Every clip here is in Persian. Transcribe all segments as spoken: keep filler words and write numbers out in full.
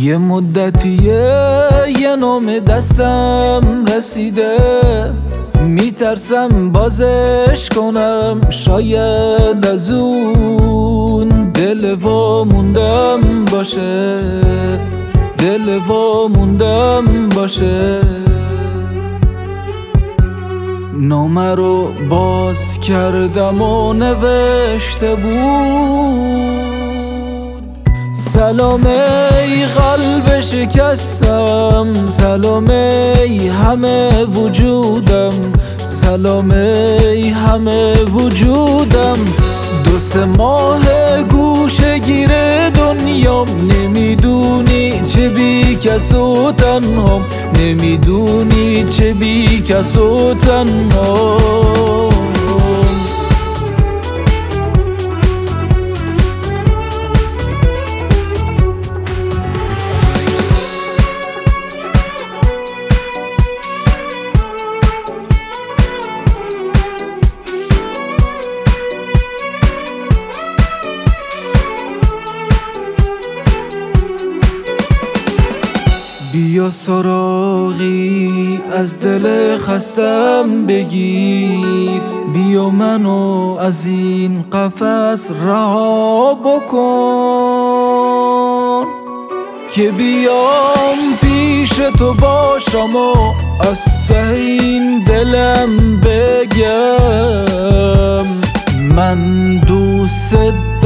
یه مدتیه یه نام دستم رسیده، میترسم بازش کنم، شاید از اون دل واموندم باشه، دل واموندم باشه. نامه رو باز کردم و نوشته بود: سلام ای قلب شکستم، سلام ای همه وجودم، سلام ای همه وجودم. دو سه ماه گوشه گیر دنیام، نمیدونی چه بی کس و تنهام، نمیدونی چه بی کس و تنهام. بیا سراغی از دل خستم بگیر، بیا منو از این قفس رها بکن، که بیام پیش تو باشم و از ته این دلم بگم من دوست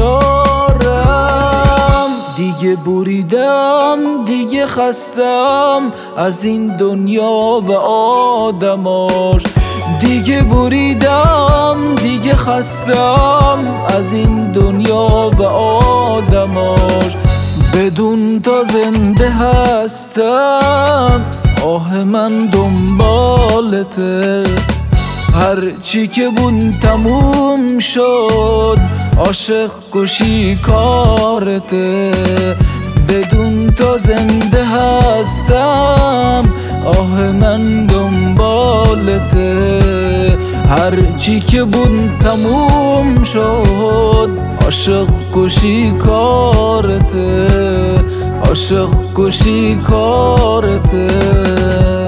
دارم. دیگه بریدم، دیگه خستم از این دنیا و آدماش، دیگه بریدم، دیگه خستم از این دنیا و آدماش. بدون تا زنده هستم، آه من دنبالته، هر چی که بون تموم شد، عاشق کشی کارته. بدون تا زنده هستم، آه من دنبالته، هر چی که بون تموم شد، عاشق کشی کارته، عاشق کشی کارته.